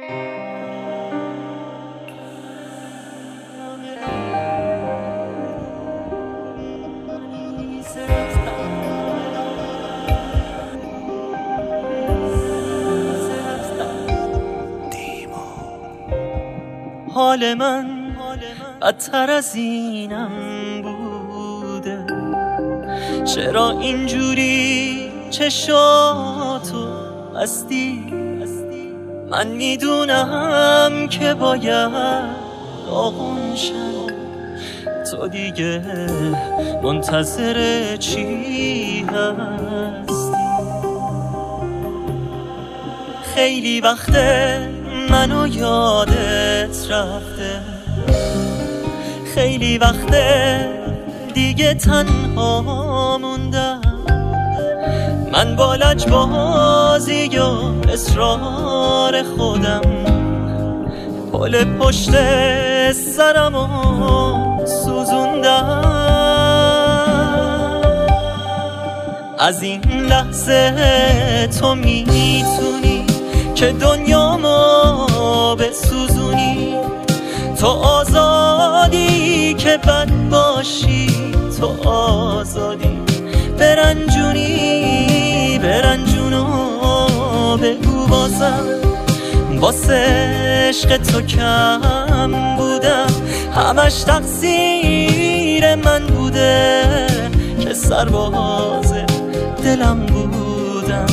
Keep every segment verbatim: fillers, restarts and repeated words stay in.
حال من بدتر از اینم بوده، چرا اینجوری چشاتو بستی؟ من میدونم که باید داغون شم، تو دیگه منتظر چی هستی؟ خیلی وقته منو یادت رفته، خیلی وقته دیگه تنها موندم. من با لجبازی و اصرار خودم پل پشت سرمو سوزوندم. از این لحظه تو میتونی که دنیامو بسوزونی، تو آزادی که بد باشی، تو آزادی برنجونی برنجونو بگو بازم واسه عشق تو کم بودم، همش تقصیر من بوده که سرباز دلم بودم.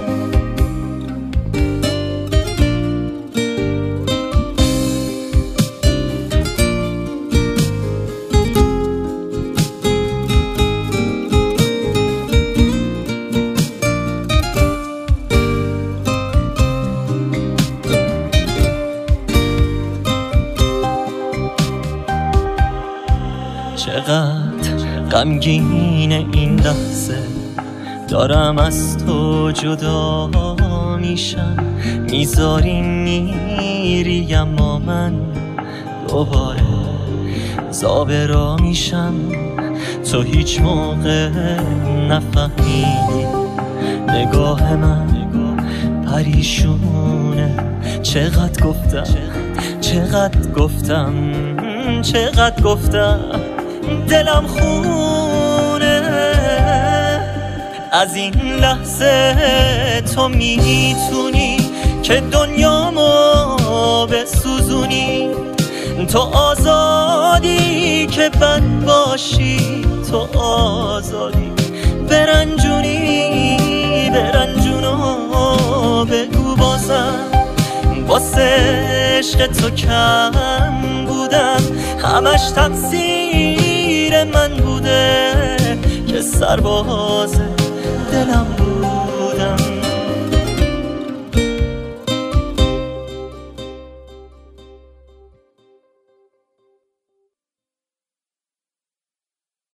چقدر غمگین این لحظه، دارم از تو جدا میشم، میذاری میری اما من دوباره زابرا میشم. تو هیچ موقع نفهمیدی نگاه من پریشونه، چقدر گفتم چقدر گفتم چقدر گفتم دلم خونه. از این لحظه تو میتونی که دنیامو بسوزونی، تو آزادی که بد باشی، تو آزادی برنجونی برنجونو بگو بازم واسه عشق تو کم بودم، همش تقصیر من بوده که سرباز دلم